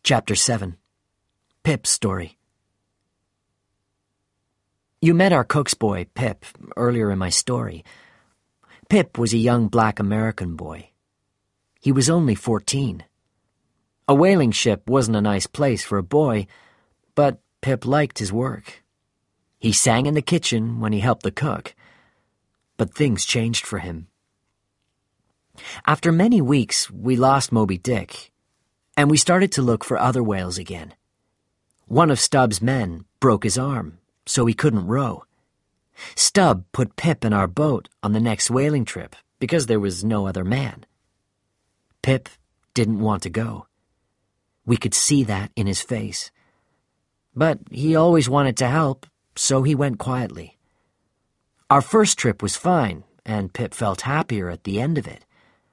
Chapter 7. Pip's Story. You met our cook's boy, Pip, earlier in my story. Pip was a young black American boy. He was only 14. A whaling ship wasn't a nice place for a boy, but Pip liked his work. He sang in the kitchen when he helped the cook. But things changed for him. After many weeks, we lost Moby Dick, and we started to look for other whales again. One of Stubb's men broke his arm, so he couldn't row. Stubb put Pip in our boat on the next whaling trip because there was no other man. Pip didn't want to go. We could see that in his face. But he always wanted to help, so he went quietly. Our first trip was fine, and Pip felt happier at the end of it.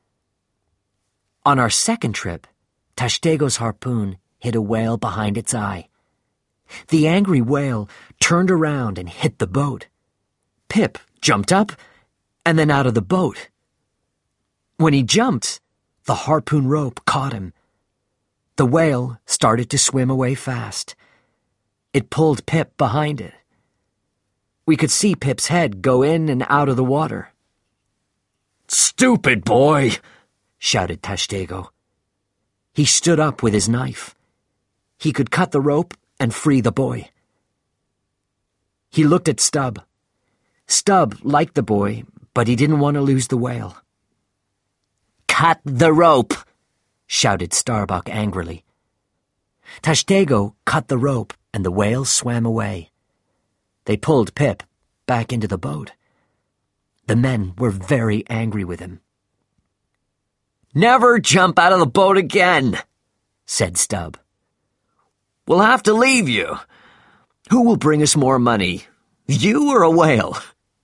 On our second trip, Tashtego's harpoon hit a whale behind its eye. The angry whale turned around and hit the boat. Pip jumped up and then out of the boat. When he jumped, the harpoon rope caught him. The whale started to swim away fast. It pulled Pip behind it. We could see Pip's head go in and out of the water. "Stupid boy!" shouted Tashtego. He stood up with his knife. He could cut the rope and free the boy. He looked at Stubb. Stubb liked the boy, but he didn't want to lose the whale. "Cut the rope!" shouted Starbuck angrily. Tashtego cut the rope, and the whale swam away. They pulled Pip back into the boat. The men were very angry with him. "Never jump out of the boat again," said Stubb. "We'll have to leave you. Who will bring us more money, you or a whale?"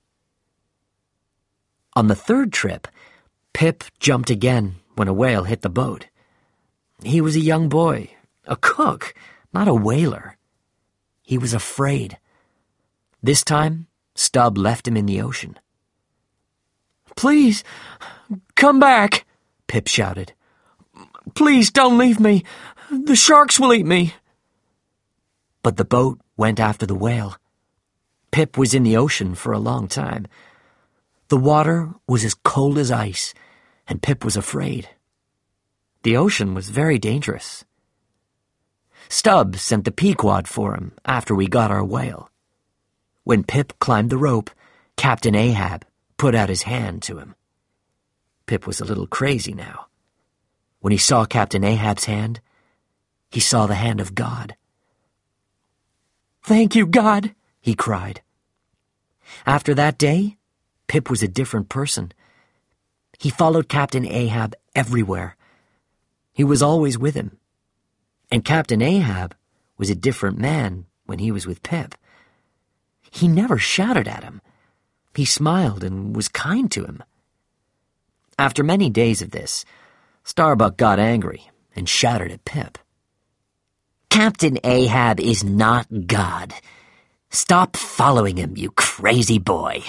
On the third trip, Pip jumped again when a whale hit the boat. He was a young boy, a cook, not a whaler. He was afraid. This time, Stubb left him in the ocean. "Please, come back," Pip shouted. "Please don't leave me. The sharks will eat me." But the boat went after the whale. Pip was in the ocean for a long time. The water was as cold as ice, and Pip was afraid. The ocean was very dangerous. Stubb sent the Pequod for him after we got our whale. When Pip climbed the rope, Captain Ahab put out his hand to him. Pip was a little crazy now. When he saw Captain Ahab's hand, he saw the hand of God. "Thank you, God," he cried. After that day, Pip was a different person. He followed Captain Ahab everywhere. He was always with him. And Captain Ahab was a different man when he was with Pip. He never shouted at him. He smiled and was kind to him. After many days of this, Starbuck got angry and shouted at Pip. "Captain Ahab is not God. Stop following him, you crazy boy."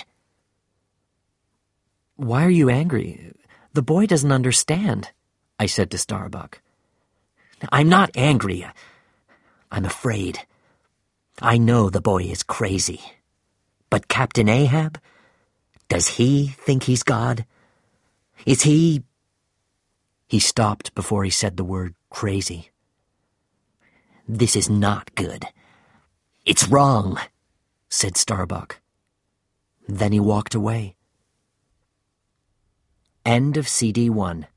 "Why are you angry? The boy doesn't understand," I said to Starbuck. "I'm not angry. I'm afraid. I know the boy is crazy. But Captain Ahab, does he think he's God? Is he—" He stopped before he said the word crazy. "This is not good. It's wrong," said Starbuck. Then he walked away. End of CD 1.